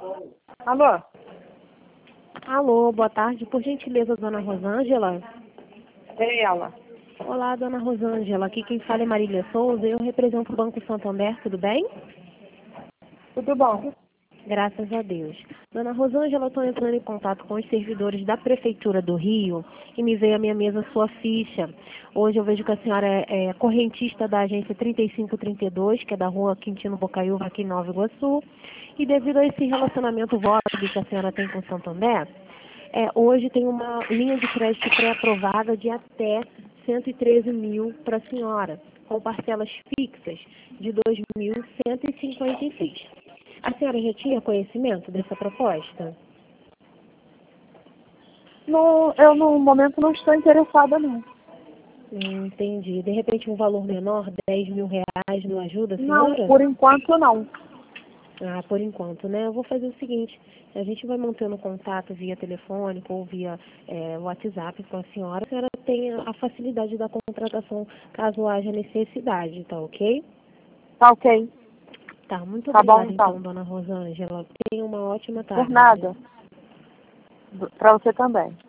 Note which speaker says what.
Speaker 1: Alô?
Speaker 2: Alô, boa tarde. Por gentileza, dona Rosângela?
Speaker 1: É ela.
Speaker 2: Olá, dona Rosângela. Aqui quem fala é Marília Souza. Eu represento o Banco Santander, tudo bem?
Speaker 1: Tudo bom?
Speaker 2: Graças a Deus. Dona Rosângela, eu estou entrando em contato com os servidores da Prefeitura do Rio e me veio à minha mesa sua ficha. Hoje eu vejo que a senhora é correntista da agência 3532, que é da rua Quintino Bocaiúva, aqui em Nova Iguaçu. E devido a esse relacionamento voto que a senhora tem com o Santander, hoje tem uma linha de crédito pré-aprovada de até 113 mil para a senhora, com parcelas fixas de 2.156. A senhora já tinha conhecimento dessa proposta?
Speaker 1: Não, eu no momento não estou interessada, não.
Speaker 2: Entendi. De repente um valor menor, 10 mil reais, não ajuda a
Speaker 1: Não,
Speaker 2: senhora?
Speaker 1: por enquanto não.
Speaker 2: Ah, por enquanto, né? Eu vou fazer o seguinte, a gente vai mantendo contato via telefônico ou via WhatsApp com a senhora tem a facilidade da contratação caso haja necessidade, tá ok?
Speaker 1: Tá ok.
Speaker 2: Tá, muito
Speaker 1: Tá bom
Speaker 2: obrigada
Speaker 1: então.
Speaker 2: então, dona Rosângela. Tenha uma ótima
Speaker 1: Por
Speaker 2: tarde.
Speaker 1: nada. Pra você também.